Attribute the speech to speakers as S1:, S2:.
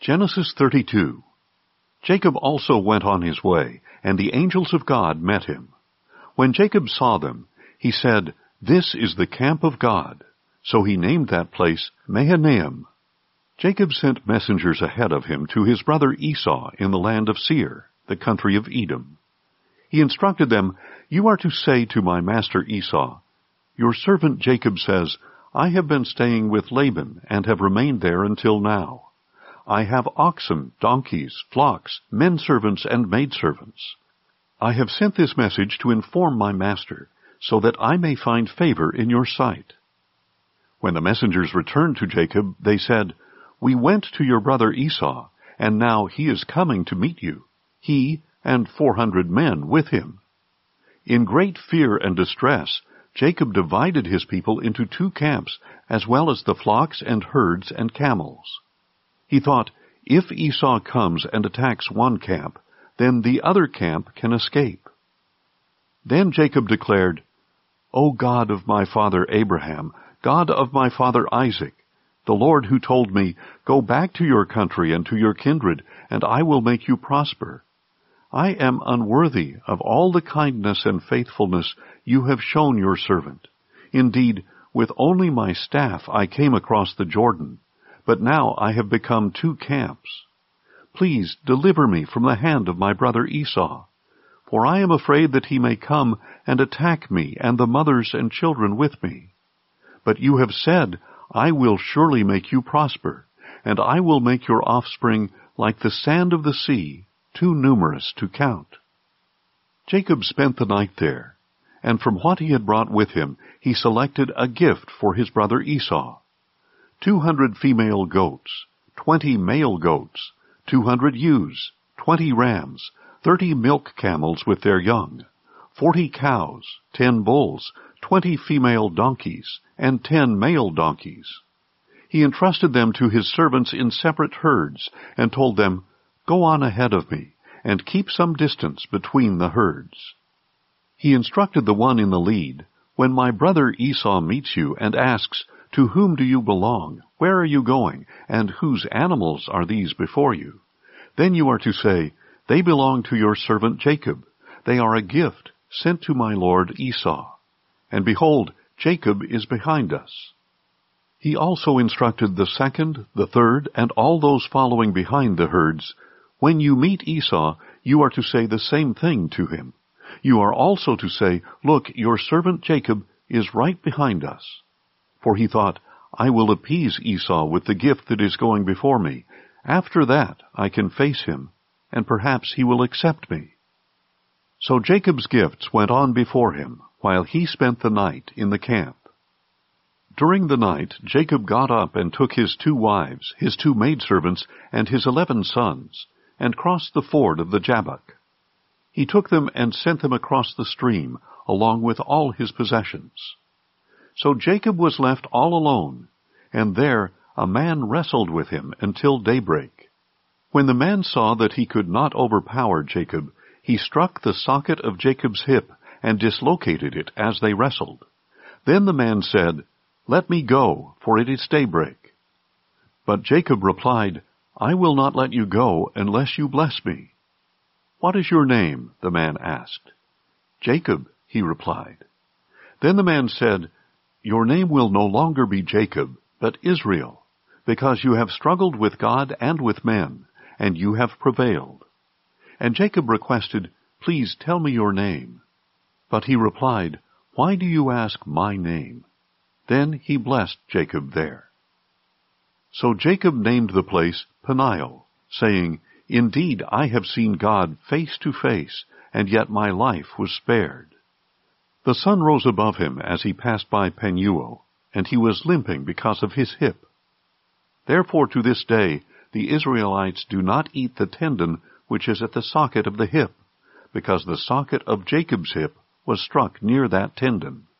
S1: Genesis 32. Jacob also went on his way, and the angels of God met him. When Jacob saw them, he said, "This is the camp of God." So he named that place Mahanaim. Jacob sent messengers ahead of him to his brother Esau in the land of Seir, the country of Edom. He instructed them, "You are to say to my master Esau, 'Your servant Jacob says, I have been staying with Laban and have remained there until now. I have oxen, donkeys, flocks, men-servants, and maidservants. I have sent this message to inform my master, so that I may find favor in your sight.'" When the messengers returned to Jacob, they said, "We went to your brother Esau, and now he is coming to meet you, he and 400 men with him." In great fear and distress, Jacob divided his people into 2 camps, as well as the flocks and herds and camels. He thought, if Esau comes and attacks one camp, then the other camp can escape. Then Jacob declared, "O God of my father Abraham, God of my father Isaac, the Lord who told me, 'Go back to your country and to your kindred, and I will make you prosper,' I am unworthy of all the kindness and faithfulness you have shown your servant. Indeed, with only my staff I came across the Jordan, but now I have become 2 camps. Please deliver me from the hand of my brother Esau, for I am afraid that he may come and attack me and the mothers and children with me. But you have said, 'I will surely make you prosper, and I will make your offspring like the sand of the sea, too numerous to count.'" Jacob spent the night there, and from what he had brought with him he selected a gift for his brother Esau: 200 female goats, 20 male goats, 200 ewes, 20 rams, 30 milk camels with their young, 40 cows, 10 bulls, 20 female donkeys, and 10 male donkeys. He entrusted them to his servants in separate herds, and told them, "Go on ahead of me, and keep some distance between the herds." He instructed the one in the lead, "When my brother Esau meets you and asks, 'To whom do you belong? Where are you going? And whose animals are these before you?' Then you are to say, 'They belong to your servant Jacob. They are a gift sent to my lord Esau. And behold, Jacob is behind us.'" He also instructed the second, the third, and all those following behind the herds, "When you meet Esau, you are to say the same thing to him. You are also to say, 'Look, your servant Jacob is right behind us.'" For he thought, "I will appease Esau with the gift that is going before me. After that I can face him, and perhaps he will accept me." So Jacob's gifts went on before him, while he spent the night in the camp. During the night Jacob got up and took his 2 wives, his 2 maidservants, and his 11 sons, and crossed the ford of the Jabbok. He took them and sent them across the stream, along with all his possessions. So Jacob was left all alone, and there a man wrestled with him until daybreak. When the man saw that he could not overpower Jacob, he struck the socket of Jacob's hip and dislocated it as they wrestled. Then the man said, "Let me go, for it is daybreak." But Jacob replied, "I will not let you go unless you bless me." "What is your name?" the man asked. "Jacob," he replied. Then the man said, "Your name will no longer be Jacob, but Israel, because you have struggled with God and with men, and you have prevailed." And Jacob requested, "Please tell me your name." But he replied, "Why do you ask my name?" Then he blessed Jacob there. So Jacob named the place Peniel, saying, "Indeed, I have seen God face to face, and yet my life was spared." The sun rose above him as he passed by Penuel, and he was limping because of his hip. Therefore to this day the Israelites do not eat the tendon which is at the socket of the hip, because the socket of Jacob's hip was struck near that tendon.